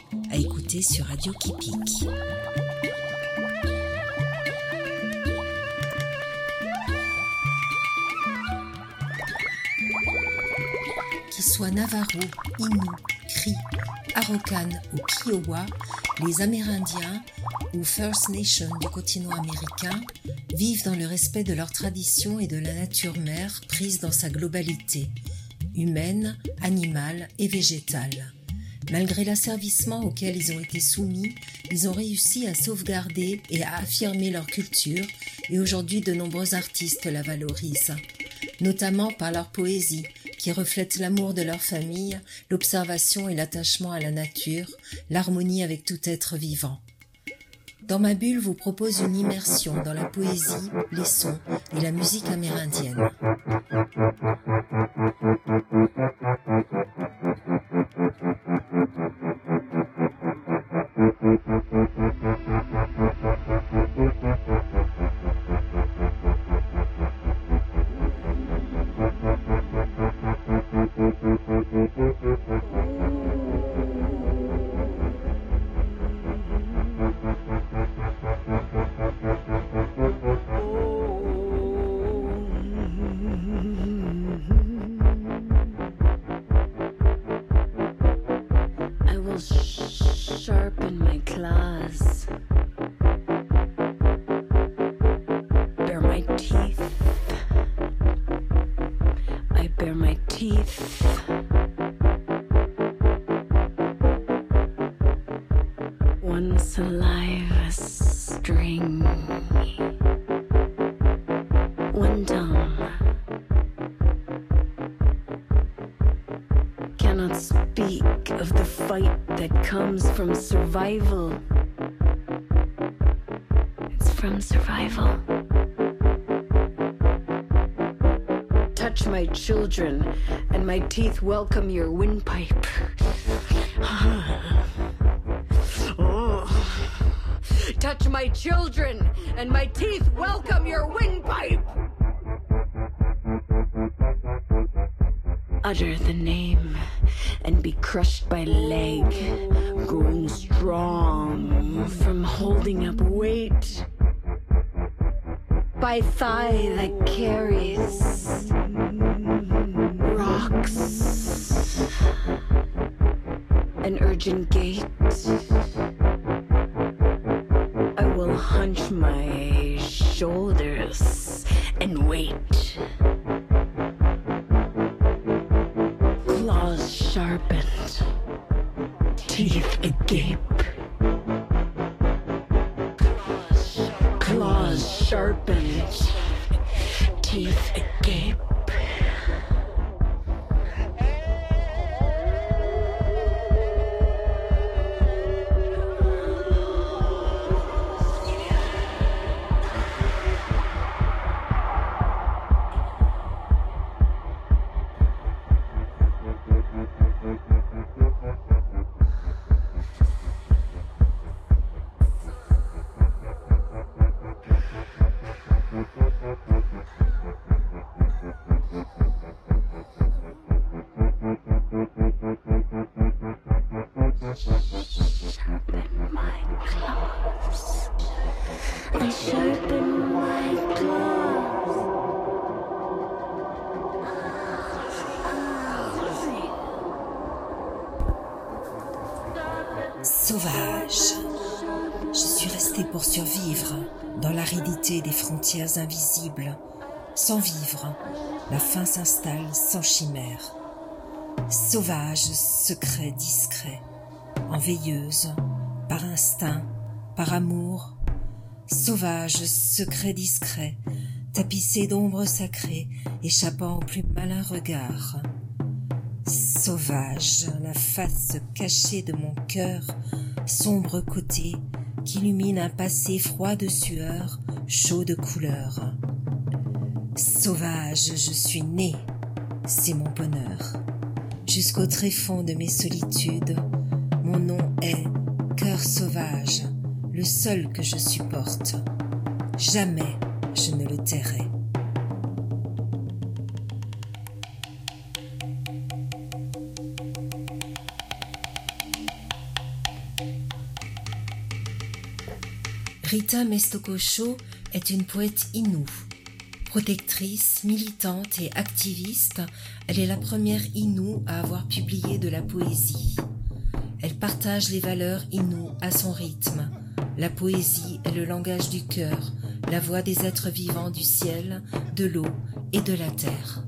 à écouter sur Radio Kipik. Qu'ils soient Navajo, Innu, Cri, Araucan ou Kiowa, les Amérindiens ou First Nation du continent américain vivent dans le respect de leurs traditions et de la nature mère prise dans sa globalité, humaine, animale et végétale. Malgré l'asservissement auquel ils ont été soumis, ils ont réussi à sauvegarder et à affirmer leur culture et aujourd'hui de nombreux artistes la valorisent, notamment par leur poésie qui reflète l'amour de leur famille, l'observation et l'attachement à la nature, l'harmonie avec tout être vivant. Dans ma bulle vous propose une immersion dans la poésie, les sons et la musique amérindienne. Sharpen my claws, bare my teeth, I bare my teeth, one saliva string, one tongue, cannot speak of the fight that comes from survival. It's from survival. Touch my children, and my teeth welcome your windpipe. Oh. Touch my children, and my teeth welcome your windpipe. Utter the name and be crushed by leg, growing strong from holding up weight, by thigh that carries rocks, an urgent gait. I will hunch my shoulders and wait. Claws sharpened, teeth agape. Claws sharpened, teeth agape. Sauvage. Je suis restée pour survivre dans l'aridité des frontières invisibles. Sans vivre, la faim s'installe sans chimère. Sauvage, secret, discret, en veilleuse, par instinct, par amour. Sauvage, secret, discret, tapissé d'ombres sacrées, échappant au plus malin regard. Sauvage, la face cachée de mon cœur, sombre côté, qu'illumine un passé froid de sueur, chaud de couleur. Sauvage, je suis né, c'est mon bonheur. Jusqu'au tréfonds de mes solitudes, mon nom est cœur sauvage, le seul que je supporte. Jamais je ne le tairai. Rita Mestokosho est une poète inoue. Protectrice, militante et activiste, elle est la première inoue à avoir publié de la poésie. Elle partage les valeurs inoues à son rythme. La poésie est le langage du cœur, la voix des êtres vivants du ciel, de l'eau et de la terre.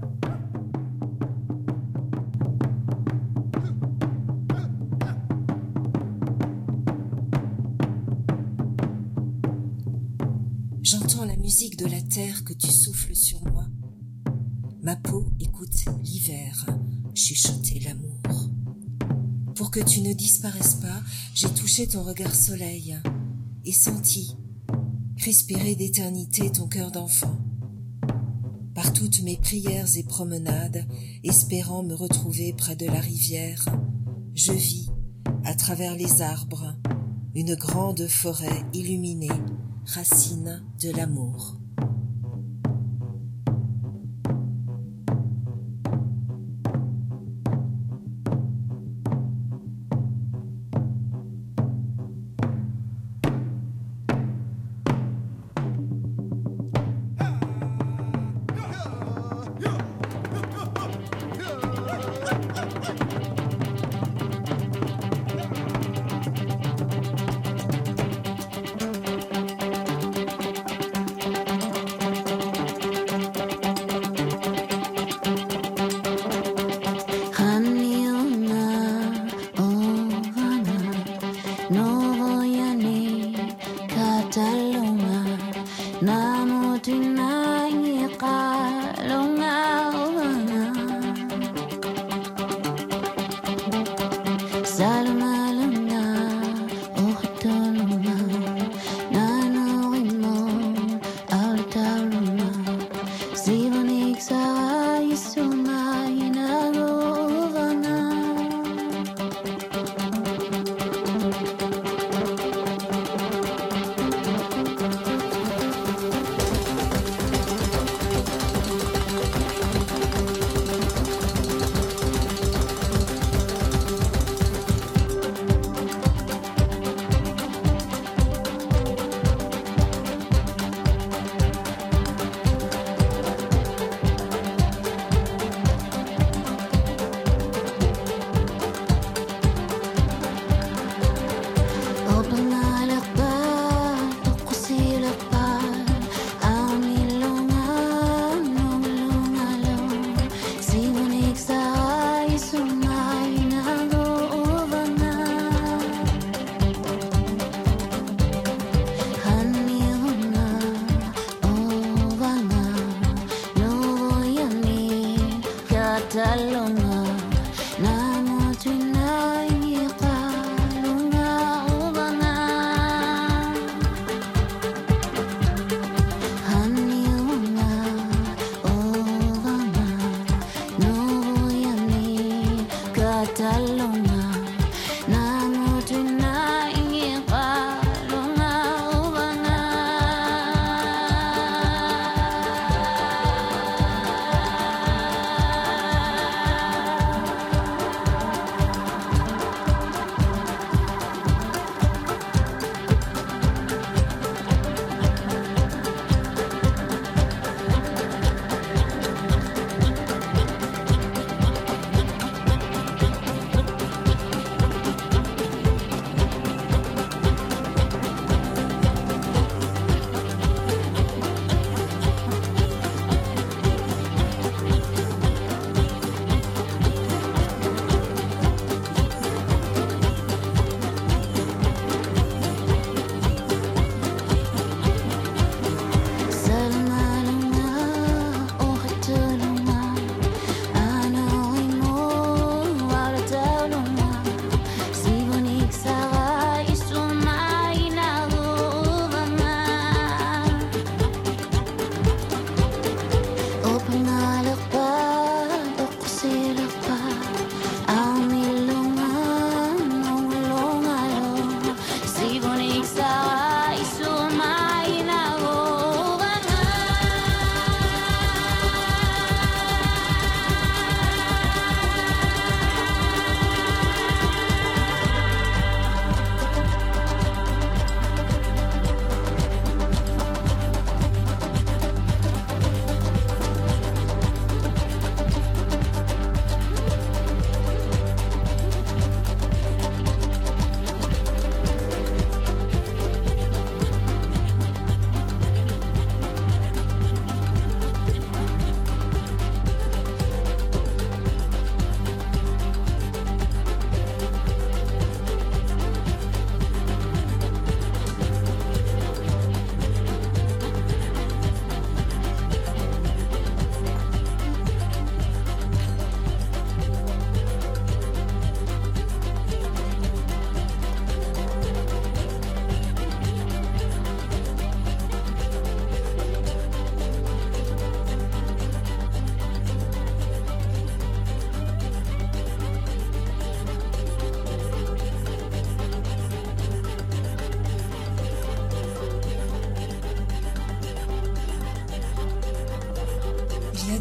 J'entends la musique de la terre que tu souffles sur moi. Ma peau écoute l'hiver chuchoter l'amour. Pour que tu ne disparaisses pas, j'ai touché ton regard soleil et senti, respirer d'éternité ton cœur d'enfant. Par toutes mes prières et promenades, espérant me retrouver près de la rivière, je vis, à travers les arbres, une grande forêt illuminée, racine de l'amour.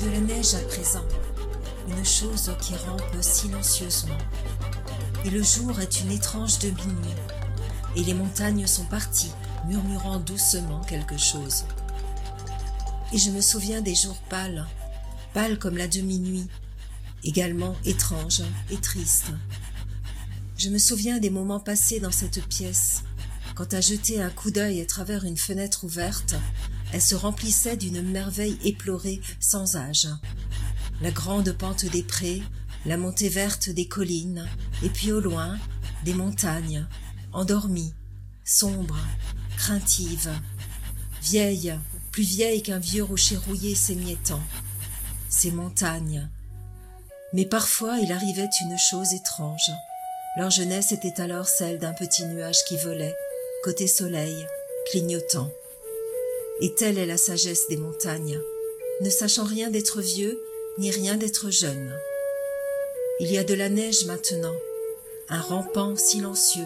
de la neige à présent, une chose qui rampe silencieusement. Et le jour est une étrange demi-nuit, et les montagnes sont parties, murmurant doucement quelque chose. Et je me souviens des jours pâles, pâles comme la demi-nuit, également étranges et tristes. Je me souviens des moments passés dans cette pièce, quand à jeter un coup d'œil à travers une fenêtre ouverte, elle se remplissait d'une merveille éplorée sans âge. La grande pente des prés, la montée verte des collines, et puis au loin, des montagnes, endormies, sombres, craintives, vieilles, plus vieilles qu'un vieux rocher rouillé s'émiettant. Ces montagnes. Mais parfois il arrivait une chose étrange. Leur jeunesse était alors celle d'un petit nuage qui volait, côté soleil, clignotant. Et telle est la sagesse des montagnes, ne sachant rien d'être vieux, ni rien d'être jeune. Il y a de la neige maintenant, un rampant silencieux.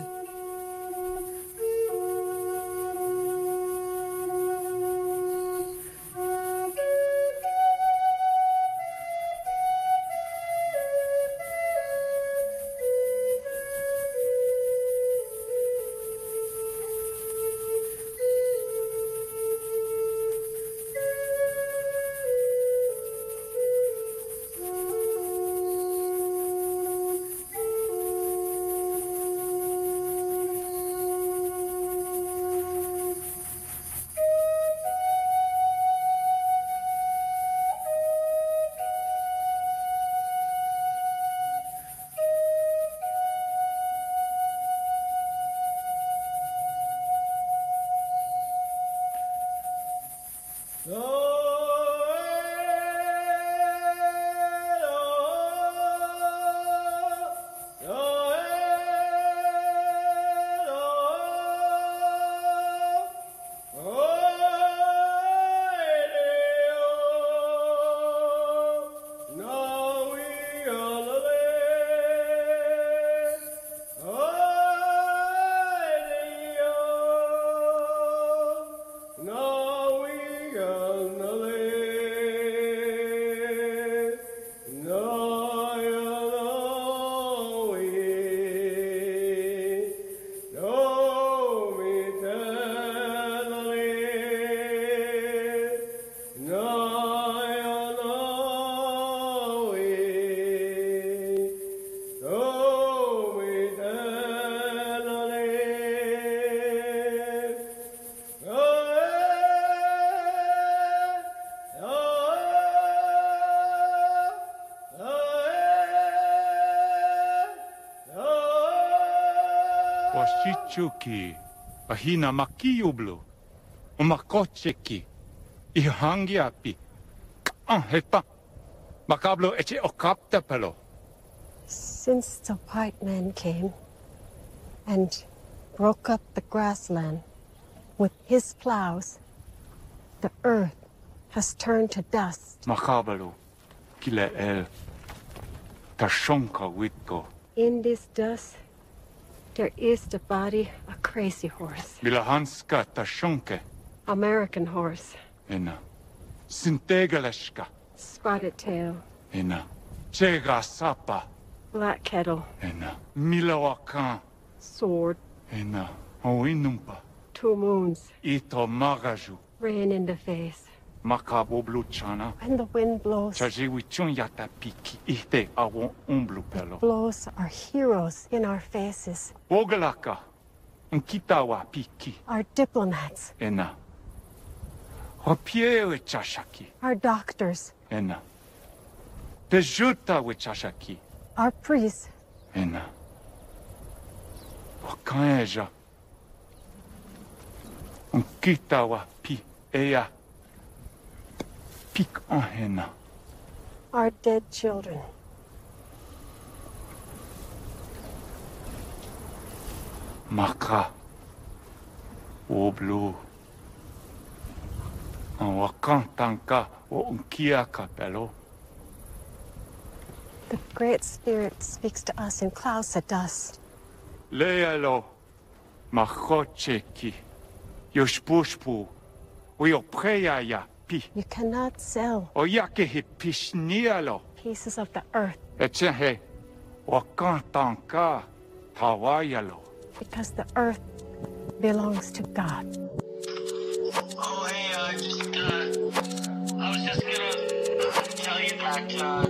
Washichuki, ahina makiublu, umakocheki, ihangiapi, hepa, makablo eche okaptapelo. Since the white man came and broke up the grassland with his plows, the earth has turned to dust. Makablo, kile el, tashonka witko. In this dust, there is the body of Crazy Horse. Bilahanska tashonke. American Horse. Ena. Sintegaleshka. Spotted Tail. Ena. Chega sapa. Black Kettle. Ena. Milawakan. Sword. Ena. Oinumpa. 2 moons. Ito magaju. Rain in the face. Makabo bluchana. When the wind blows, Chajiwichun yata piki. Ite awon umblu pelo. blows are heroes in our faces. Ogalaka. Nkitawa piki. Our diplomats, Ena. Hopie we chashaki. our doctors, Ena. Pejuta we chashaki. our priests, Ena. Wakaeja. Nkitawa pi. Eya. Pik ahena. our dead children. Maka. Oblu. An wakantanka o unkia kapelo. The Great Spirit speaks to us in clouds of dust. Lealo. Machocheki. Yoshpushpu. Uyopreya ya. pi. You cannot sell O ia ke he pisni alo. pieces of the earth E te he wakantanka tawaialo. because the earth belongs to God. Oh, hey, I was just gonna tell you that,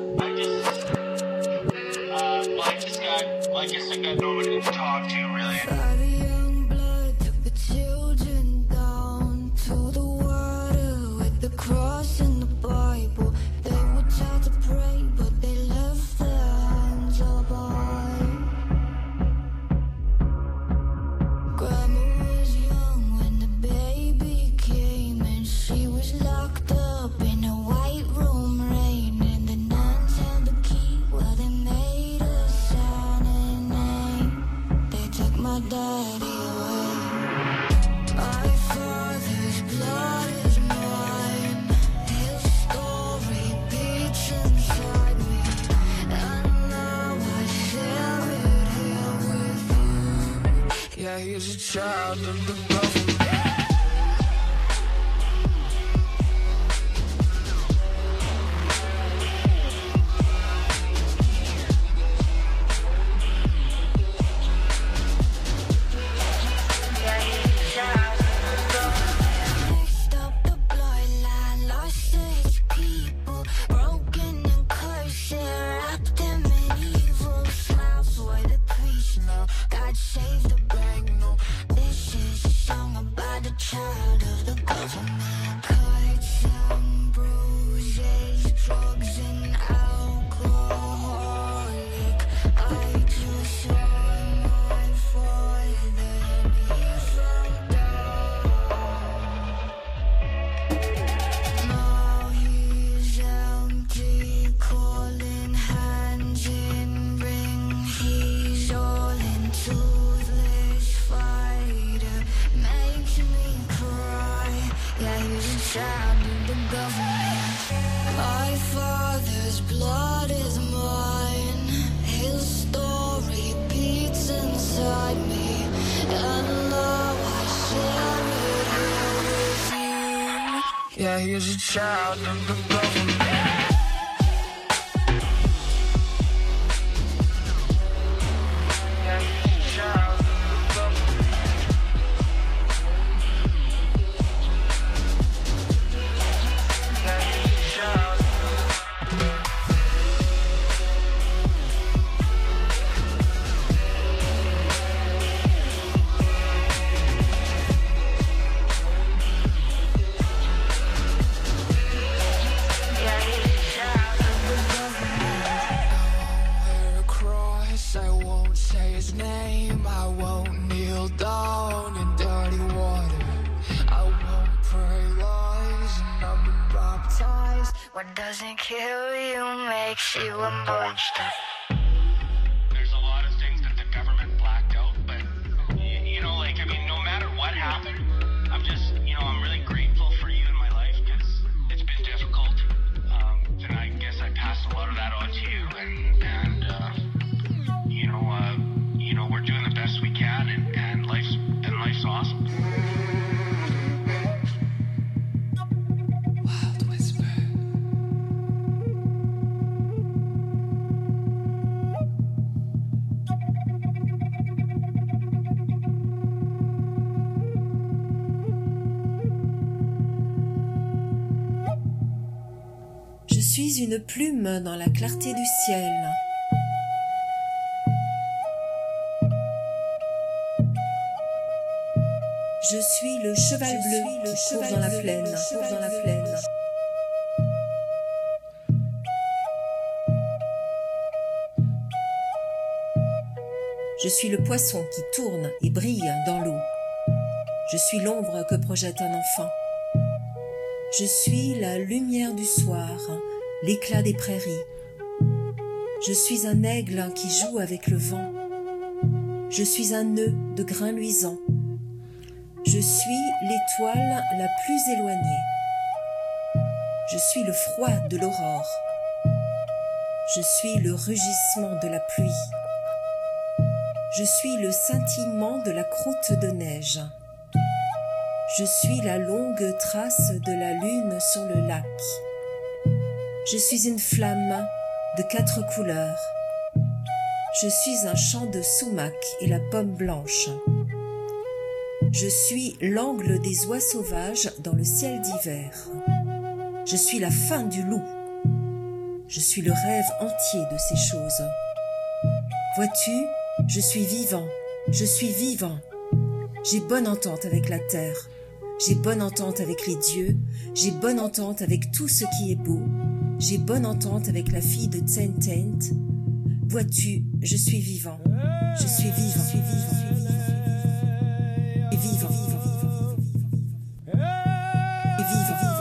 I guess I got no one to talk to, really. By the young blood took the children down to the water with the cross and the Bible. They were taught to pray, but they left their hands up high. Grandma was young when the baby came, and she was locked up in a white room, rain. And the nuns held the key while they made a sign and name. They took my daddy away. My father's blood is mine. His story beats inside me, and now I share it here with you. Yeah, he's a child of the government. Mixed up the bloodline, lost its people, broken and cursed, wrapped them in evil smiles. For the crease now, God save the bank. No, this is a song about the child of the government. Cuts and bruises, drugs and alcoholic. I just saw my father and he fell down. Now he's empty, calling hands in ring. He's all in toothless fighter, makes me cry. Yeah, he's a child of the government. My father's blood is mine. His story beats inside me, and now I share it here with you. Yeah, he's a child of the government. Yeah, he's a child of the government. Yeah, he's a child of the Yeah, he's a child of the government. I won't wear a cross, I won't say his name, I won't kneel down in dirty water, I won't pray lies, and I've been baptized. What doesn't kill you makes you a monster. There's a lot of things that the government blacked out, but, I mean, no matter what happened, I'm just, I'm really grateful for you in my life, because it's been difficult, and I guess I passed a lot of that on to you, and we're doing the best we can, and life's awesome. Wild whisper. Je suis une plume dans la clarté du ciel. Je suis le cheval bleu qui court dans la plaine. Je suis le poisson qui tourne et brille dans l'eau. Je suis l'ombre que projette un enfant. Je suis la lumière du soir, l'éclat des prairies. Je suis un aigle qui joue avec le vent. Je suis un nœud de grains luisants. Je suis l'étoile la plus éloignée. Je suis le froid de l'aurore. Je suis le rugissement de la pluie. Je suis le scintillement de la croûte de neige. Je suis la longue trace de la lune sur le lac. Je suis une flamme de 4 couleurs. Je suis un champ de sumac et la pomme blanche. Je suis l'angle des oies sauvages dans le ciel d'hiver. Je suis la fin du loup. Je suis le rêve entier de ces choses. Vois-tu, je suis vivant, je suis vivant. J'ai bonne entente avec la terre. J'ai bonne entente avec les dieux. J'ai bonne entente avec tout ce qui est beau. J'ai bonne entente avec la fille de Tent. Vois-tu, je suis vivant. Je suis vivant, je suis vivant. Et vivant, vivant, vivant. Et vivant, vivant.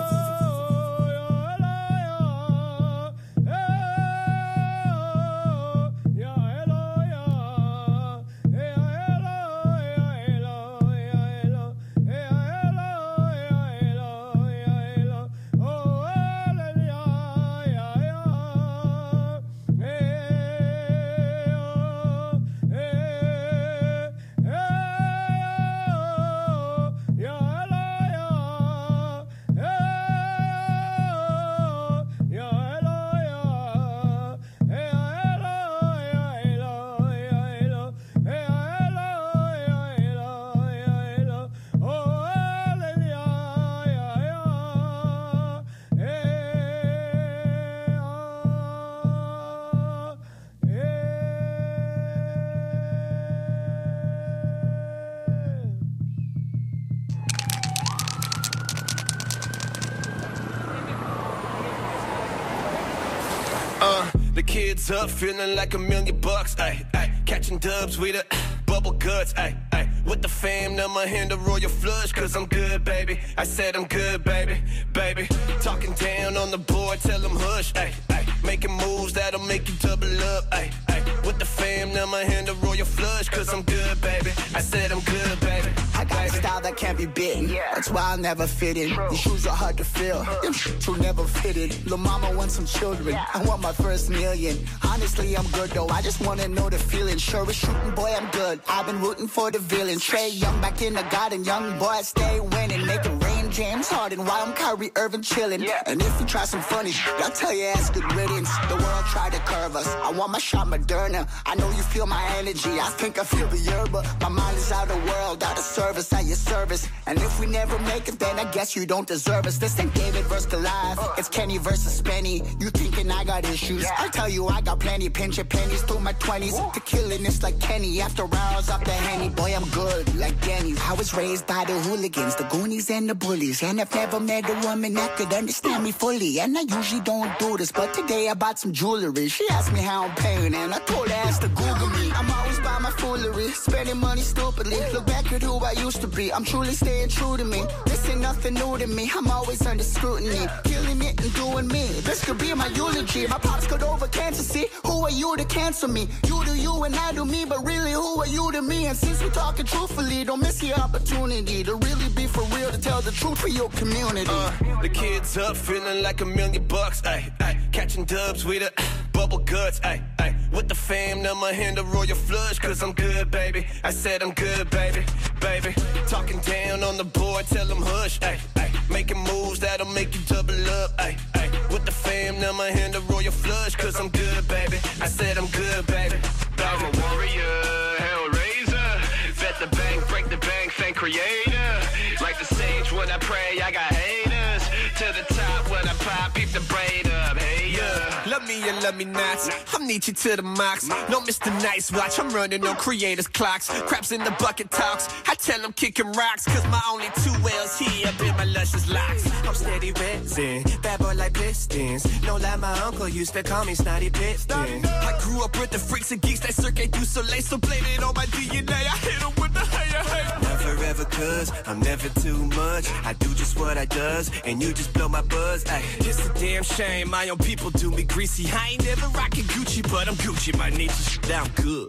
The kids up, feeling like $1,000,000, ayy, ayy. Catching dubs with the bubble guts, ayy, ayy. With the fam, now my hand a royal flush, cause I'm good, baby. I said I'm good, baby, baby. Talking down on the board, tell them hush, ayy, ayy. Making moves that'll make you double up, ayy, ayy. With the fam, now my hand a royal flush, cause I'm good, baby. I said I'm good, baby. I got a style that can't be bitten. That's why I'll never fit in. These shoes are hard to fill. Them shit will never fit it. Lil' mama wants some children. I want my first million. Honestly, I'm good though. I just wanna know the feeling. Sure as shooting, boy, I'm good. I've been rooting for the villain. Trey Young back in the garden. Young boy, stay winning. Make it rain, James Harden. While I'm Kyrie Irving chilling. And if you try some funny, I'll tell your ass good riddance. The world tried to curve us. I want my shot Moderna. I know you feel my energy. I think I feel the yerba. My mind is out of world, out of service, at your service. And if we never make it, then I guess you don't deserve us. This ain't David versus Goliath. It's Kenny versus Spenny. You thinking I got issues? I tell you I got plenty. Pinching pennies through my 20s. To killing this like Kenny. After hours off the Henny. Boy, I'm good like Denny's. I was raised by the hooligans, the Goonies and the bullies. And I've never met a woman that could understand me fully. And I usually don't do this, but today I bought some jewelry. She asked me how I'm paying, and I told her ask to Google me. I'm always by my foolery, spending money stupidly. Look back at who I used to be. I'm truly staying true to me. This ain't nothing new to me. I'm always under scrutiny, killing it and doing me. This could be my eulogy. My pops got over cancer. See, who are you to cancel me? You do you and I do me, but really, who are you to me? And since we're talking truthfully, don't miss your opportunity to really be for real, to tell the truth for your community. The kids up, feeling like $1,000,000, ayy, ayy. Catching dubs with the bubble guts, ayy, ayy. With the fam, now my hand a royal flush, cause I'm good, baby. I said I'm good, baby, baby. Talking down on the board, tell them hush, ayy, ayy. Making moves that'll make you double up, ayy, ayy. With the fam, now my hand a royal flush, cause I'm good, baby. I said I'm good, baby, baby. I'm a warrior, hellraiser. Vet the bank, break the bank, thank creator. Like the sage when I pray, I got haters. To the top when I pop, peep the braid up, hey yeah. Love me and love me not. I'm Nietzsche to the max. No Mr. Nice Watch, I'm running on creators' clocks. Craps in the bucket talks. I tell them kicking rocks, cause my only 2 L's here up in my luscious locks. I'm steady resin, bad boy like Pistons. No lie, my uncle used to call me Snotty Piston. I grew up with the freaks and geeks that circuit du soleil, so blame it on my DNA. I hit them with the hey. Never ever cuz, I'm never too much. I do just what I does, and you just blow my buzz. Ay, it's a damn shame, my own people do me greasy. I ain't never rockin' Gucci, but I'm Gucci. My nature's down good.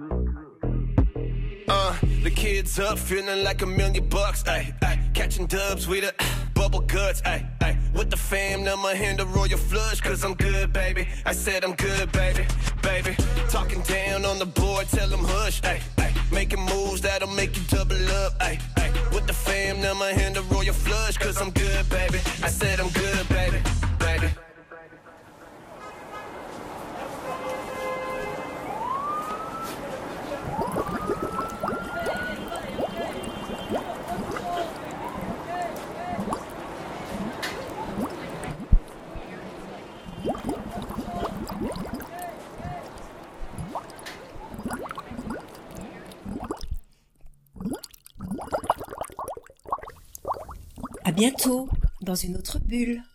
The kids up, feeling like $1,000,000, ayy, ayy. Catching dubs with the bubble guts, ayy, ayy. With the fam, now my hand a royal flush, cause I'm good, baby. I said I'm good, baby, baby. Talking down on the board, tell them hush, ayy, ayy. Making moves that'll make you double up, ayy, ayy. back with the fam, now my hand a royal flush, cause I'm good, baby. I said I'm good, baby, baby. À bientôt dans une autre bulle.